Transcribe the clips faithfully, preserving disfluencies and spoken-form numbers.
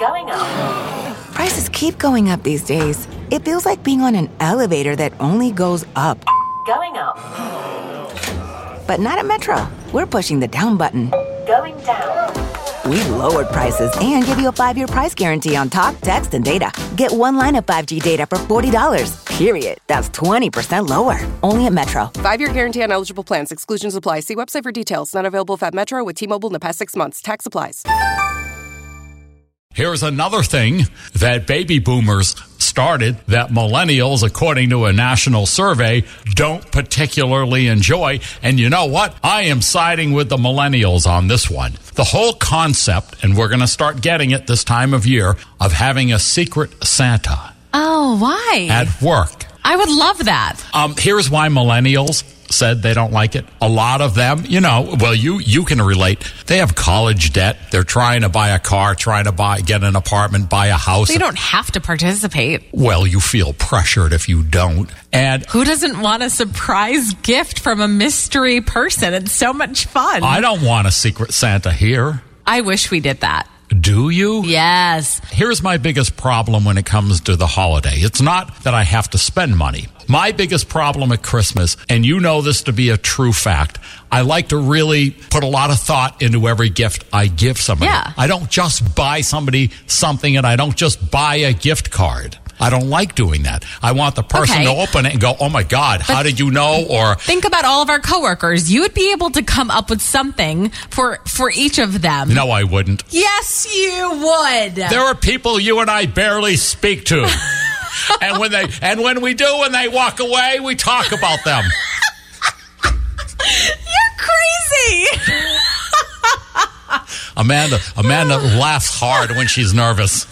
Going up. Prices keep going up these days. It feels like being on an elevator that only goes up. Going up. But not at Metro. We're pushing the down button. Going down. We've lowered prices and give you a five-year price guarantee on talk, text, and data. Get one line of five G data for forty dollars. Period. That's twenty percent lower. Only at Metro. Five-year guarantee on eligible plans. Exclusions apply. See website for details. Not available at Metro with T-Mobile in the past six months. Tax applies. Here's another thing that baby boomers started that millennials, according to a national survey, don't particularly enjoy. And you know what? I am siding with the millennials on this one. The whole concept, and we're going to start getting it this time of year, of having a secret Santa. Oh, why? At work. I would love that. Um, here's why millennials said they don't like it. A lot of them, you know, well, you you can relate. They have college debt. They're trying to buy a car, trying to buy get an apartment, buy a house. They don't have to participate. Well, you feel pressured if you don't. And who doesn't want a surprise gift from a mystery person? It's so much fun. I don't want a secret Santa here. I wish we did that. Do you? Yes. Here's my biggest problem when it comes to the holiday. It's not that I have to spend money. My biggest problem at Christmas, and you know this to be a true fact, I like to really put a lot of thought into every gift I give somebody. Yeah. I don't just buy somebody something, and I don't just buy a gift card. I don't like doing that. I want the person Okay. to open it and go, oh my God, But how did you know? Or think about all of our coworkers. You would be able to come up with something for, for each of them. no, I wouldn't. Yes, you would. There are people you and I barely speak to. and when they and when we do, when they walk away, we talk about them. You're crazy. Amanda Amanda laughs hard when she's nervous.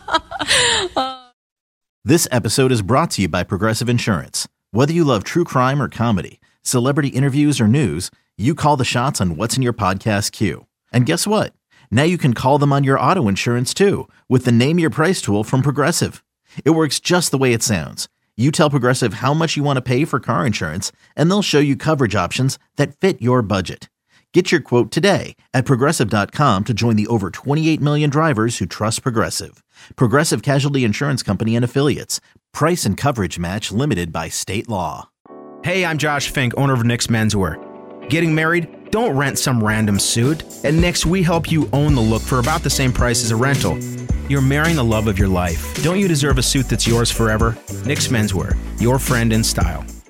This episode is brought to you by Progressive Insurance. Whether you love true crime or comedy, celebrity interviews or news, you call the shots on what's in your podcast queue. And guess what? Now you can call them on your auto insurance too with the Name Your Price tool from Progressive. It works just the way it sounds. You tell Progressive how much you want to pay for car insurance, and they'll show you coverage options that fit your budget. Get your quote today at Progressive dot com to join the over twenty-eight million drivers who trust Progressive. Progressive Casualty Insurance Company and Affiliates. Price and coverage match limited by state law. Hey, I'm Josh Fink, owner of Nick's Menswear. Getting married? Don't rent some random suit. At Nick's, we help you own the look for about the same price as a rental. You're marrying the love of your life. Don't you deserve a suit that's yours forever? Nick's Menswear, your friend in style.